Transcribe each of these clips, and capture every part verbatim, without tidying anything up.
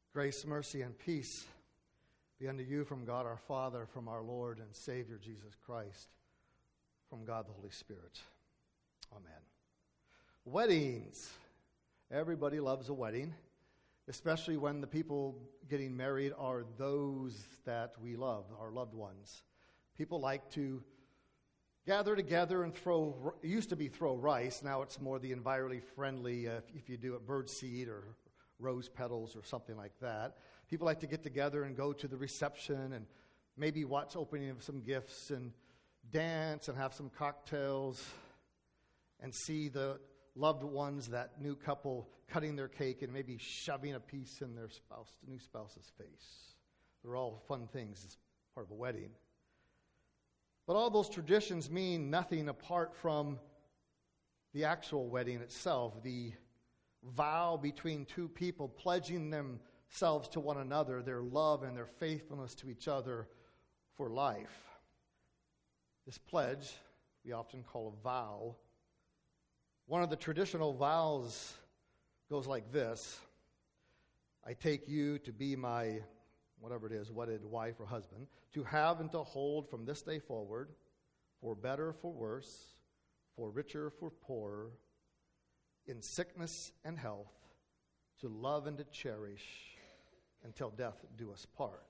Grace, mercy, and peace be unto you from God our Father, from our Lord and Savior Jesus Christ, from God the Holy Spirit. Amen. Weddings. Everybody loves a wedding, especially when the people getting married are those that we love, our loved ones. People like to gather together and throw, it used to be throw rice, now it's more the environmentally friendly, uh, if, if you do it bird seed or rose petals or something like that. People like to get together and go to the reception and maybe watch opening of some gifts and dance and have some cocktails and see the loved ones, that new couple, cutting their cake and maybe shoving a piece in their spouse, the new spouse's face. They're all fun things as part of a wedding. But all those traditions mean nothing apart from the actual wedding itself, the vow between two people pledging themselves to one another, their love and their faithfulness to each other for life. This pledge we often call a vow. One of the traditional vows goes like this: I take you to be my, whatever it is, wedded wife or husband, to have and to hold from this day forward, for better, for worse, for richer, for poorer, in sickness and health, to love and to cherish until death do us part.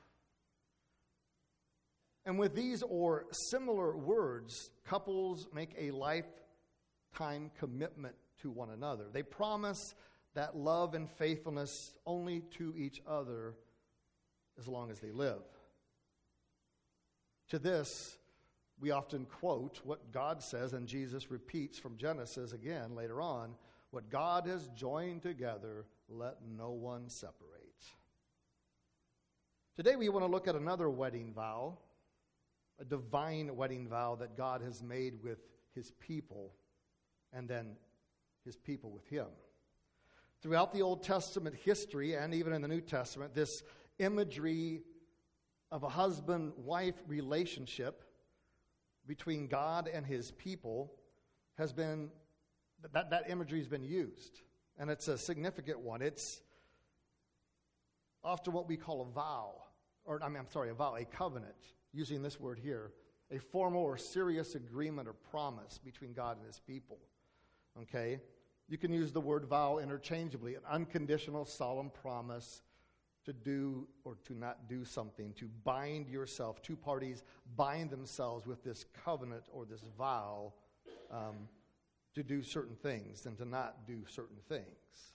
And with these or similar words, couples make a lifetime commitment to one another. They promise that love and faithfulness only to each other as long as they live. To this, we often quote what God says, and Jesus repeats from Genesis again later on, what God has joined together, let no one separate. Today we want to look at another wedding vow, a divine wedding vow that God has made with his people, and then his people with him. Throughout the Old Testament history, and even in the New Testament, this imagery of a husband-wife relationship between God and his people has been, that, that imagery has been used. And it's a significant one. It's often what we call a vow, or I mean, I'm sorry, a vow, a covenant, using this word here, a formal or serious agreement or promise between God and his people. Okay? You can use the word vow interchangeably, an unconditional, solemn promise to do or to not do something, to bind yourself. Two parties bind themselves with this covenant or this vow um, to do certain things and to not do certain things.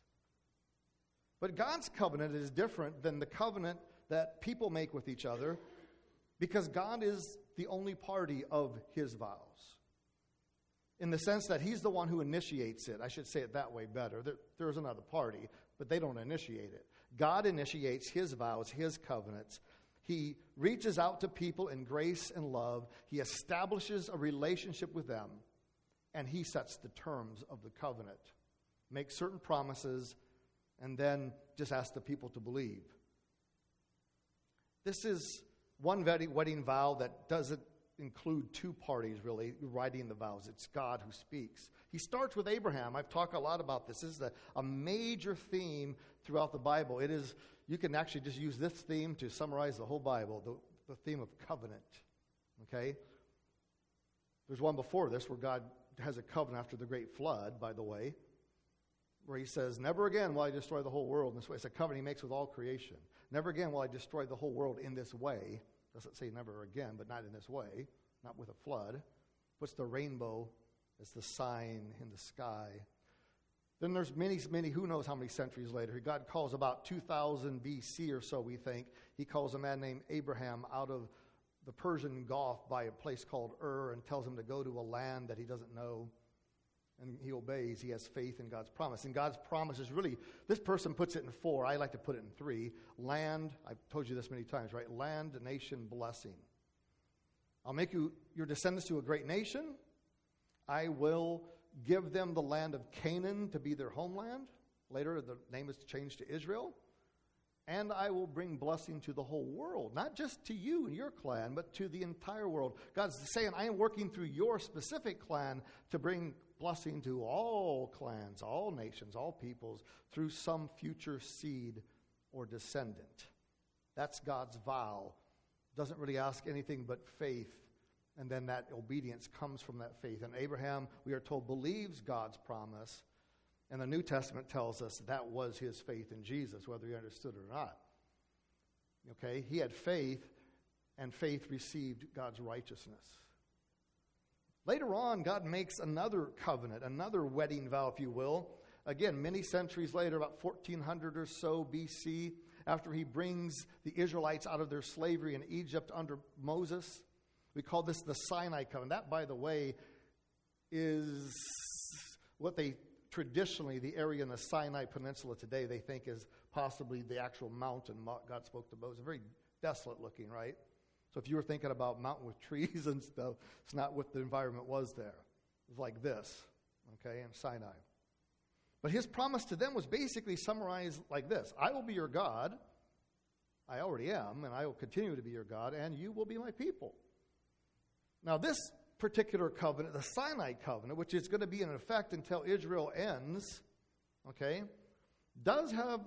But God's covenant is different than the covenant that people make with each other, because God is the only party of his vows, in the sense that he's the one who initiates it. I should say it that way better. There, there's another party, but they don't initiate it. God initiates his vows, his covenants. He reaches out to people in grace and love. He establishes a relationship with them, and he sets the terms of the covenant, makes certain promises, and then just asks the people to believe. This is one wedding vow that doesn't include two parties really writing the vows. It's God who speaks. He starts with Abraham. I've talked a lot about this. This is a, a major theme throughout the Bible. It is, you can actually just use this theme to summarize the whole Bible, the, the theme of covenant. Okay? There's one before this where God has a covenant after the great flood, by the way, where he says, never again will I destroy the whole world in this way. It's a covenant he makes with all creation. Never again will I destroy the whole world in this way. Doesn't say never again, but not in this way, not with a flood. Puts the rainbow as the sign in the sky. Then there's many, many, who knows how many centuries later, God calls about two thousand B C or so, we think. He calls a man named Abraham out of the Persian Gulf by a place called Ur and tells him to go to a land that he doesn't know. And he obeys. He has faith in God's promise. And God's promise is really, this person puts it in four. I like to put it in three. Land, I've told you this many times, right? Land, nation, blessing. I'll make you your descendants to a great nation. I will give them the land of Canaan to be their homeland. Later, the name is changed to Israel. And I will bring blessing to the whole world. Not just to you and your clan, but to the entire world. God's saying, I am working through your specific clan to bring blessing to all clans, all nations, all peoples, through some future seed or descendant. That's God's vow. Doesn't really ask anything but faith, and then that obedience comes from that faith. And Abraham, we are told, believes God's promise, and the New Testament tells us that was his faith in Jesus, whether he understood it or not. Okay, he had faith, and faith received God's righteousness. Later on, God makes another covenant, another wedding vow, if you will. Again, many centuries later, about fourteen hundred or so B C, after he brings the Israelites out of their slavery in Egypt under Moses. We call this the Sinai covenant. That, by the way, is what they traditionally, the area in the Sinai Peninsula today, they think is possibly the actual mountain God spoke to Moses. Very desolate looking, right? So if you were thinking about mountain with trees and stuff, it's not what the environment was there. It was like this, okay, in Sinai. But his promise to them was basically summarized like this: I will be your God, I already am, and I will continue to be your God, and you will be my people. Now this particular covenant, the Sinai covenant, which is going to be in effect until Israel ends, okay, does have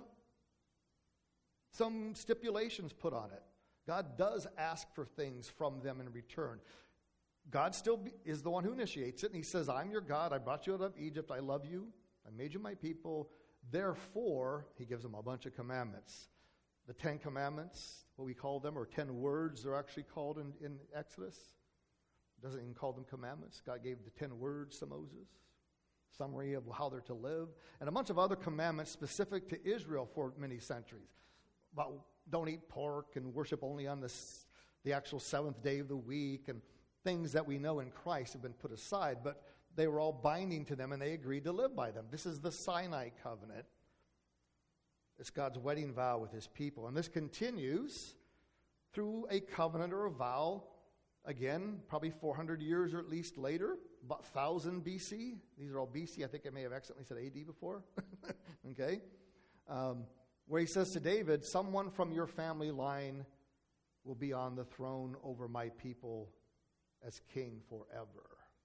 some stipulations put on it. God does ask for things from them in return. God still be, is the one who initiates it, and he says, I'm your God, I brought you out of Egypt, I love you, I made you my people. Therefore, he gives them a bunch of commandments. The Ten Commandments, what we call them, or ten words they're actually called in, in Exodus. Doesn't even call them commandments. God gave the ten words to Moses, summary of how they're to live, and a bunch of other commandments specific to Israel for many centuries. About don't eat pork and worship only on the, the actual seventh day of the week, and things that we know in Christ have been put aside, but they were all binding to them and they agreed to live by them. This is the Sinai covenant. It's God's wedding vow with his people. And this continues through a covenant or a vow, again, probably four hundred years or at least later, about one thousand B C. These are all B C. I think I may have accidentally said A D before. Okay? Um, where he says to David, someone from your family line will be on the throne over my people as king forever.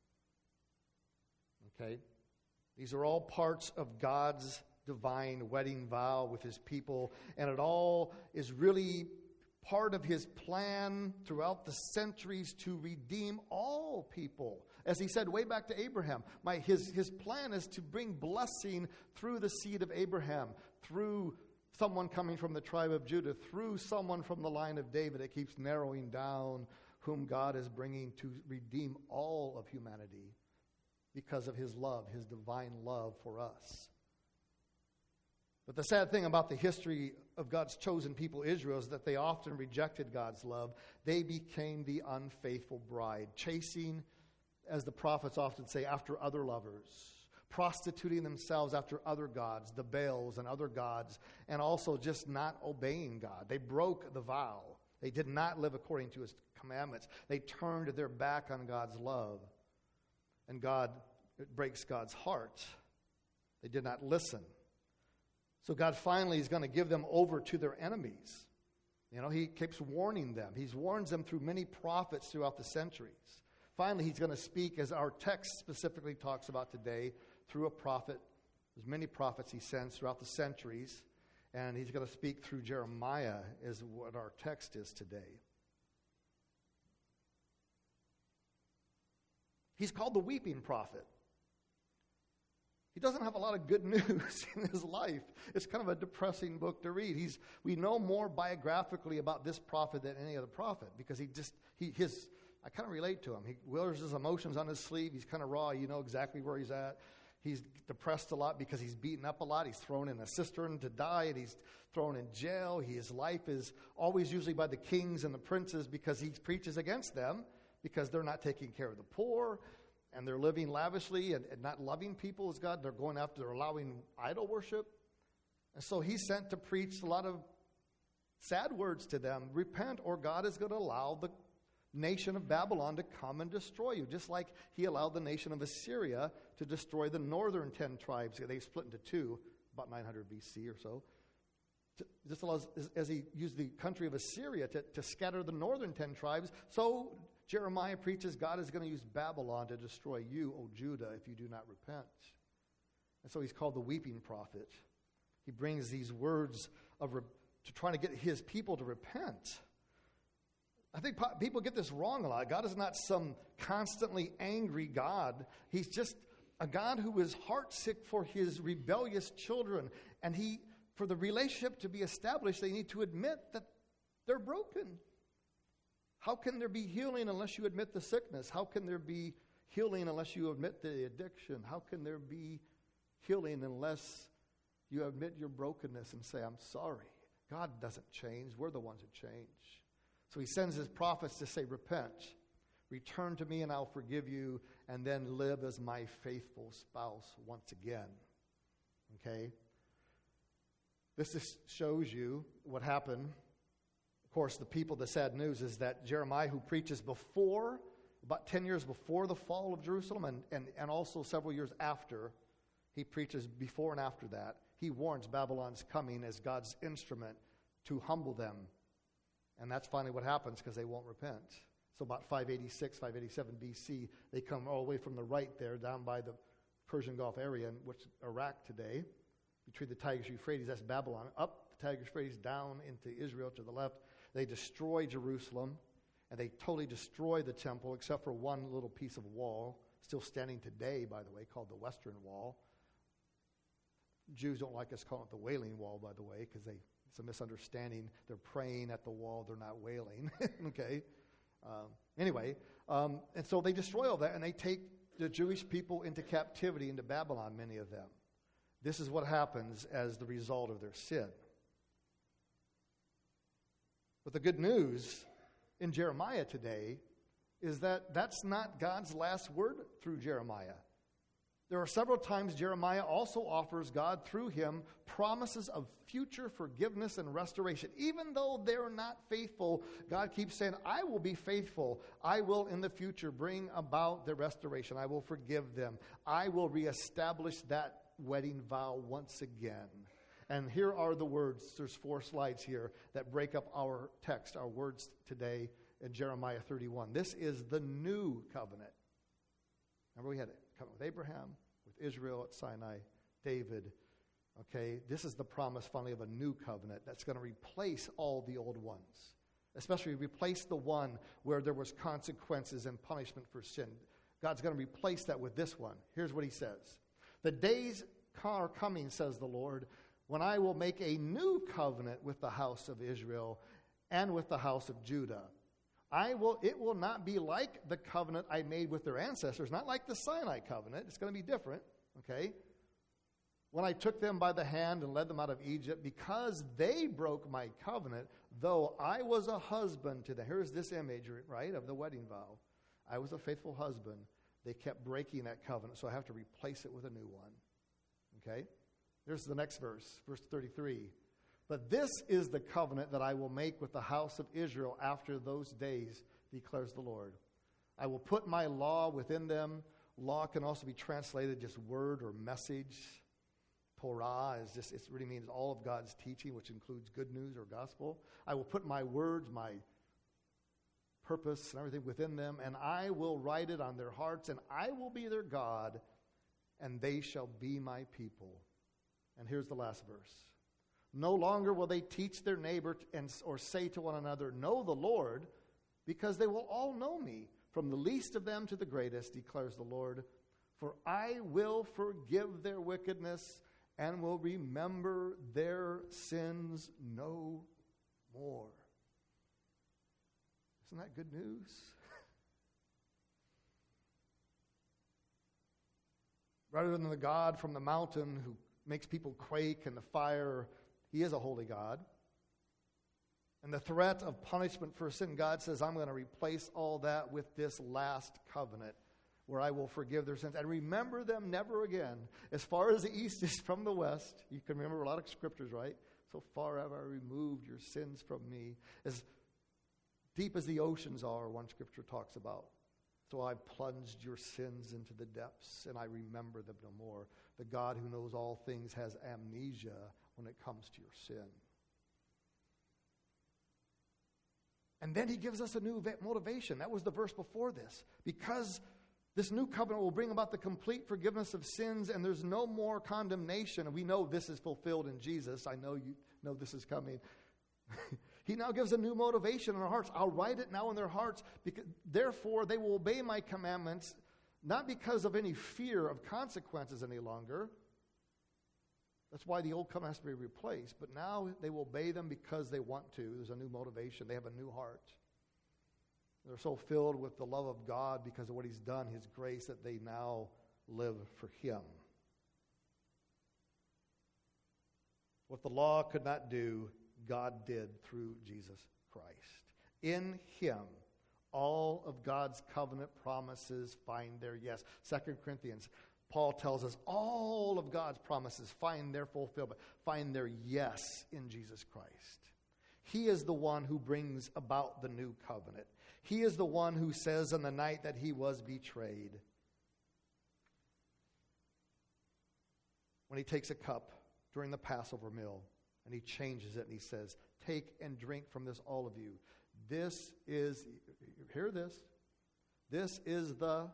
Okay? These are all parts of God's divine wedding vow with his people, and it all is really part of his plan throughout the centuries to redeem all people. As he said way back to Abraham, my, his, his plan is to bring blessing through the seed of Abraham, through someone coming from the tribe of Judah, through someone from the line of David. It keeps narrowing down whom God is bringing to redeem all of humanity because of his love, his divine love for us. But the sad thing about the history of God's chosen people, Israel, is that they often rejected God's love. They became the unfaithful bride, chasing, as the prophets often say, after other lovers, prostituting themselves after other gods, the Baals and other gods, and also just not obeying God. They broke the vow. They did not live according to his commandments. They turned their back on God's love. And God, it breaks God's heart. They did not listen. So God finally is going to give them over to their enemies. You know, he keeps warning them. He warns them through many prophets throughout the centuries. Finally, he's going to speak, as our text specifically talks about today, through a prophet. There's many prophets he sends throughout the centuries. And he's going to speak through Jeremiah, is what our text is today. He's called the weeping prophet. He doesn't have a lot of good news in his life. It's kind of a depressing book to read. He's we know more biographically about this prophet than any other prophet because he just he his I kind of relate to him. He wears his emotions on his sleeve. He's kind of raw. You know exactly where he's at. He's depressed a lot because he's beaten up a lot. He's thrown in a cistern to die, and he's thrown in jail. His life is always usually by the kings and the princes because he preaches against them because they're not taking care of the poor. And they're living lavishly and, and not loving people as God. They're going after, they're allowing idol worship. And so he's sent to preach a lot of sad words to them. Repent, or God is going to allow the nation of Babylon to come and destroy you. Just like he allowed the nation of Assyria to destroy the northern ten tribes. They split into two, about nine hundred B C or so. To, just allows, as, as he used the country of Assyria to, to scatter the northern ten tribes. So Jeremiah preaches God is going to use Babylon to destroy you, O Judah, if you do not repent. And so he's called the weeping prophet. He brings these words of re- to trying to get his people to repent. I think po- people get this wrong a lot. God is not some constantly angry God. He's just a God who is heartsick for his rebellious children. And he, for the relationship to be established, they need to admit that they're broken. How can there be healing unless you admit the sickness? How can there be healing unless you admit the addiction? How can there be healing unless you admit your brokenness and say, I'm sorry? God doesn't change. We're the ones that change. So he sends his prophets to say, repent, return to me and I'll forgive you, and then live as my faithful spouse once again. Okay? This just shows you what happened. Of course, the people, the sad news is that Jeremiah, who preaches before, about ten years before the fall of Jerusalem, and, and, and also several years after, he preaches before and after that, he warns Babylon's coming as God's instrument to humble them. And that's finally what happens because they won't repent. So about five eighty-six, five eighty-seven B C, they come all the way from the right there down by the Persian Gulf area, which is Iraq today, between the Tigris Euphrates, that's Babylon, up the Tigris Euphrates, down into Israel to the left. They destroy Jerusalem, and they totally destroy the temple except for one little piece of wall, still standing today, by the way, called the Western Wall. Jews don't like us calling it the Wailing Wall, by the way, because they it's a misunderstanding. They're praying at the wall. They're not wailing. Okay? Um, anyway, um, and so they destroy all that, and they take the Jewish people into captivity, into Babylon, many of them. This is what happens as the result of their sin. But the good news in Jeremiah today is that that's not God's last word through Jeremiah. There are several times Jeremiah also offers God through him promises of future forgiveness and restoration. Even though they're not faithful, God keeps saying, I will be faithful. I will in the future bring about the restoration. I will forgive them. I will reestablish that wedding vow once again. And here are the words. There's four slides here that break up our text, our words today in Jeremiah thirty-one. This is the new covenant. Remember we had it. Covenant with Abraham, with Israel at Sinai, David. Okay, this is the promise finally of a new covenant that's going to replace all the old ones. Especially replace the one where there was consequences and punishment for sin. God's going to replace that with this one. Here's what he says. The days are coming, says the Lord, when I will make a new covenant with the house of Israel and with the house of Judah. I will. It will not be like the covenant I made with their ancestors, not like the Sinai covenant. It's going to be different, okay? When I took them by the hand and led them out of Egypt, because they broke my covenant, though I was a husband to them. Here's this image, right, of the wedding vow. I was a faithful husband. They kept breaking that covenant, so I have to replace it with a new one, okay? Here's the next verse, verse thirty-three. But this is the covenant that I will make with the house of Israel after those days, declares the Lord. I will put my law within them. Law can also be translated just word or message. Torah is just, it really means all of God's teaching, which includes good news or gospel. I will put my words, my purpose and everything within them, and I will write it on their hearts, and I will be their God, and they shall be my people. And here's the last verse. No longer will they teach their neighbor and, or say to one another, know the Lord, because they will all know me, from the least of them to the greatest, declares the Lord. For I will forgive their wickedness and will remember their sins no more. Isn't that good news? Rather than the God from the mountain who makes people quake in the fire, he is a holy God. And the threat of punishment for sin, God says, I'm going to replace all that with this last covenant where I will forgive their sins and remember them never again. As far as the east is from the west, you can remember a lot of scriptures, right? So far have I removed your sins from me. As deep as the oceans are, one scripture talks about. So I've plunged your sins into the depths and I remember them no more. The God who knows all things has amnesia when it comes to your sin. And then he gives us a new motivation. That was the verse before this. Because this new covenant will bring about the complete forgiveness of sins and there's no more condemnation. And we know this is fulfilled in Jesus. I know you know this is coming. He now gives a new motivation in our hearts. I'll write it now in their hearts. Because, therefore, they will obey my commandments, not because of any fear of consequences any longer. That's why the old covenant has to be replaced. But now they will obey them because they want to. There's a new motivation. They have a new heart. They're so filled with the love of God because of what he's done, his grace, that they now live for him. What the law could not do, God did through Jesus Christ. In him, all of God's covenant promises find their yes. Second Corinthians, Paul tells us all of God's promises find their fulfillment, find their yes in Jesus Christ. He is the one who brings about the new covenant. He is the one who says on the night that he was betrayed, when he takes a cup during the Passover meal, and he changes it and he says, take and drink from this, all of you. This is, hear this, this is the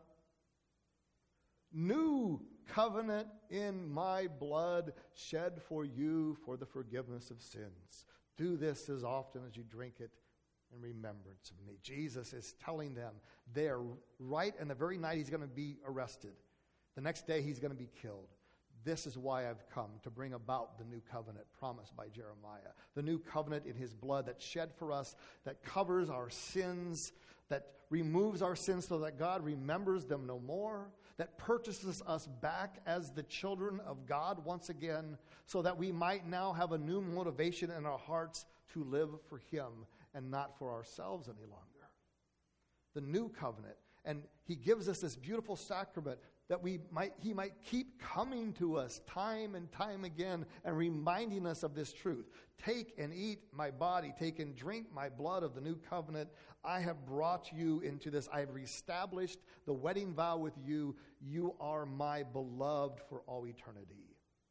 new covenant in my blood shed for you for the forgiveness of sins. Do this as often as you drink it in remembrance of me. Jesus is telling them there, right in the very night he's going to be arrested. The next day he's going to be killed. This is why I've come, to bring about the new covenant promised by Jeremiah. The new covenant in his blood that's shed for us, that covers our sins, that removes our sins so that God remembers them no more, that purchases us back as the children of God once again, so that we might now have a new motivation in our hearts to live for him and not for ourselves any longer. The new covenant. And he gives us this beautiful sacrament that we might, he might keep coming to us time and time again and reminding us of this truth. Take and eat my body, take and drink my blood of the new covenant. I have brought you into this. I have reestablished the wedding vow with you. You are my beloved for all eternity.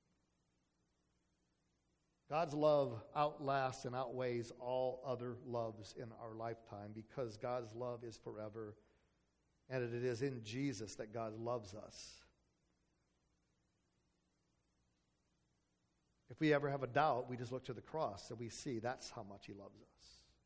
God's love outlasts and outweighs all other loves in our lifetime because God's love is forever. And it is in Jesus that God loves us. If we ever have a doubt, we just look to the cross and we see that's how much he loves us.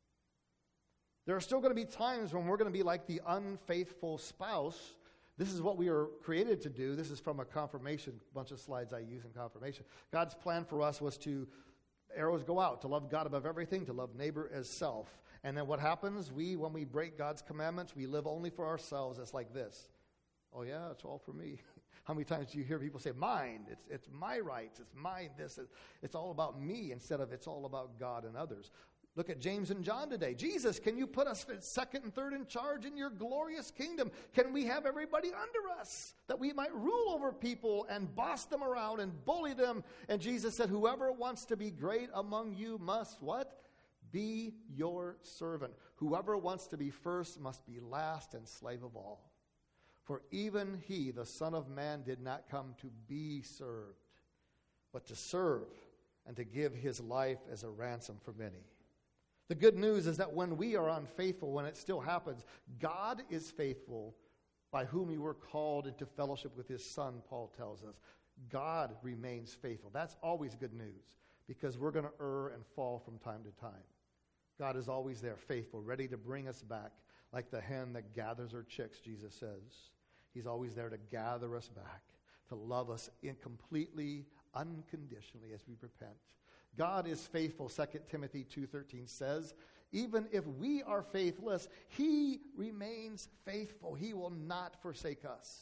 There are still going to be times when we're going to be like the unfaithful spouse. This is what we are created to do. This is from a confirmation, bunch of slides I use in confirmation. God's plan for us was to, arrows go out, to love God above everything, to love neighbor as self. And then what happens? We, when we break God's commandments, we live only for ourselves. It's like this. Oh yeah, it's all for me. How many times do you hear people say, mine, it's it's my rights, it's mine, this, it's all about me, instead of it's all about God and others. Look at James and John today. Jesus, can you put us second and third in charge in your glorious kingdom? Can we have everybody under us, that we might rule over people and boss them around and bully them? And Jesus said, whoever wants to be great among you must what? Be your servant. Whoever wants to be first must be last and slave of all. For even he, the Son of Man, did not come to be served, but to serve and to give his life as a ransom for many. The good news is that when we are unfaithful, when it still happens, God is faithful, by whom you were called into fellowship with his Son, Paul tells us. God remains faithful. That's always good news, because we're going to err and fall from time to time. God is always there, faithful, ready to bring us back, like the hen that gathers her chicks, Jesus says. He's always there to gather us back, to love us in completely, unconditionally as we repent. God is faithful, Second Timothy two thirteen says. Even if we are faithless, he remains faithful. He will not forsake us.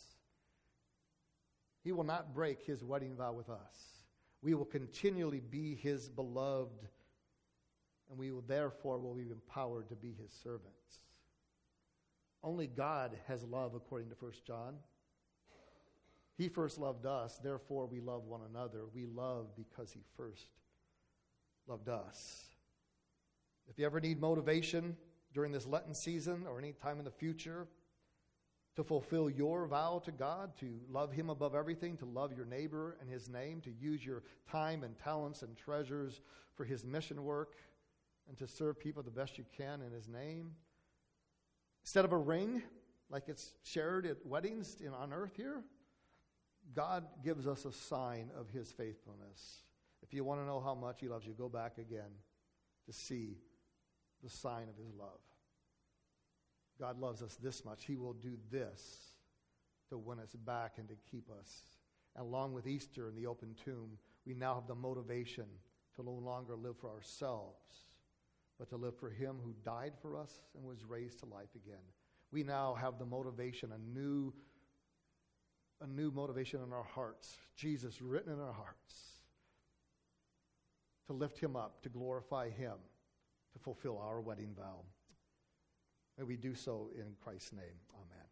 He will not break his wedding vow with us. We will continually be his beloved, and we will therefore will be empowered to be his servants. Only God has love, according to First John. He first loved us, therefore we love one another. We love because he first loved us. If you ever need motivation during this Lenten season or any time in the future to fulfill your vow to God, to love him above everything, to love your neighbor in his name, to use your time and talents and treasures for his mission work, and to serve people the best you can in his name, instead of a ring, like it's shared at weddings in, on earth here, God gives us a sign of his faithfulness. If you want to know how much he loves you, go back again to see the sign of his love. God loves us this much. He will do this to win us back and to keep us. And along with Easter and the open tomb, we now have the motivation to no longer live for ourselves, but to live for him who died for us and was raised to life again. We now have the motivation, a new, a new motivation in our hearts, Jesus written in our hearts, to lift him up, to glorify him, to fulfill our wedding vow. May we do so in Christ's name. Amen.